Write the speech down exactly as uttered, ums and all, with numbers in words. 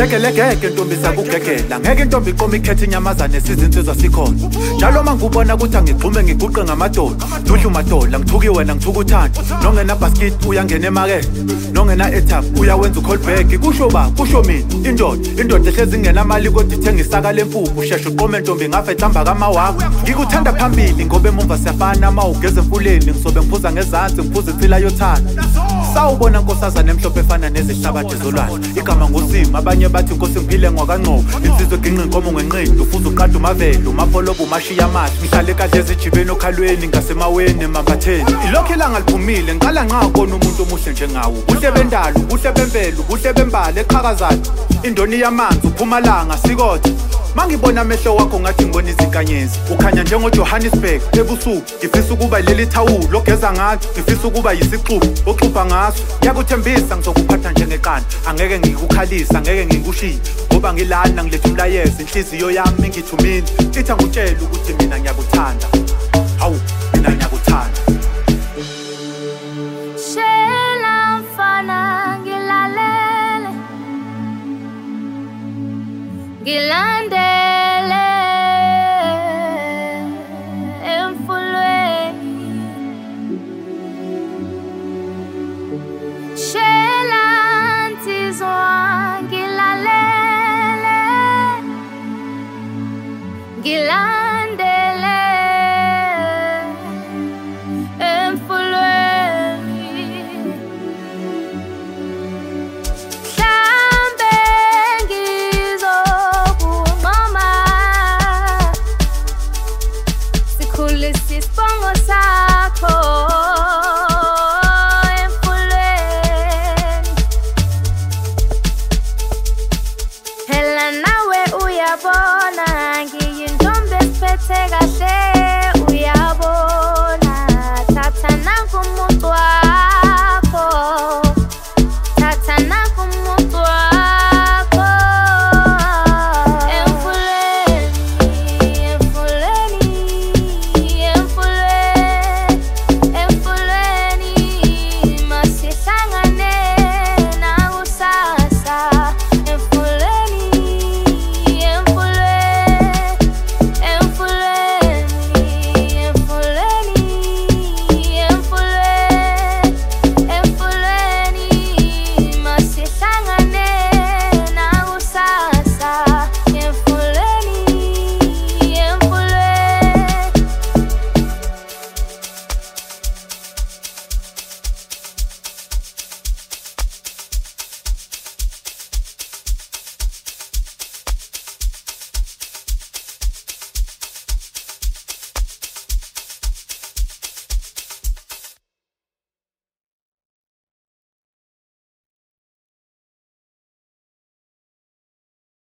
Sekelekeke ntombi sakugegela ngeke intombi iqoma ikhethe inyamazane sizinsizwa sikhona njalo mangubona ukuthi angigxume ngiguqe ngamadoda duhlu madola ngithuki wena ngithuka uthanda nongena basket uyangena emarket nongena etap uyawenza ucallback kusho ba kusho mina indoda indoda ehlezi ingena mali kodwa ithenga isaka lempuphu usheshe uqome ntombi ngafa ethamba kama wakho ngikuthanda phambili ngobe emumva siyafana ma ugeze emfuleni ngisobe ngiphuza ngezansi ngiphuza itsila yothanda sawubona nkosazana emhlophe efana nezihlabathi zolwandle igama ngosimo abanye bathi inkosi ngiphile ngwakangqobo insizwe ginqe inkomo ngenqindi ufuza uqada umavelo umapholobo umashiya amathi ngihlale kade ezijibeni okhalweni ngasemaweni emambatheni ilokhu ilanga liphumile ngiqala nqa ukubona umuntu omuhle njengawo ubuhle bendalo ubuhle bemvelo ubuhle bembali eqhakazayo indoni yamanzi uphumalanga sikode mangibona amehlo wakho ngathi ngibona izinkanyezi ukhanya njengoJohannesburg ebusuku ngifisa ukuba leli thawulo ogeza ngathi ngifisa ukuba yisixuku oxubha ngaso ngiyakuthembisa ngizokuphatha njengeqanda angeke ngikukhalisa angeke ngikushiye ngoba ngilana ngilethe umlayezo inhliziyo yami ngithumile ithi angutshela ukuthi mina ngiyakuthanda hawu mina ngiyakuthanda shela mfana ngilalele ngilande Gilandele emfulweni Hlambe ngizokunqoma sikhulisa isibongo sakho emfulweni Phela nawe uyabona ngiyintombi esiphethe kahle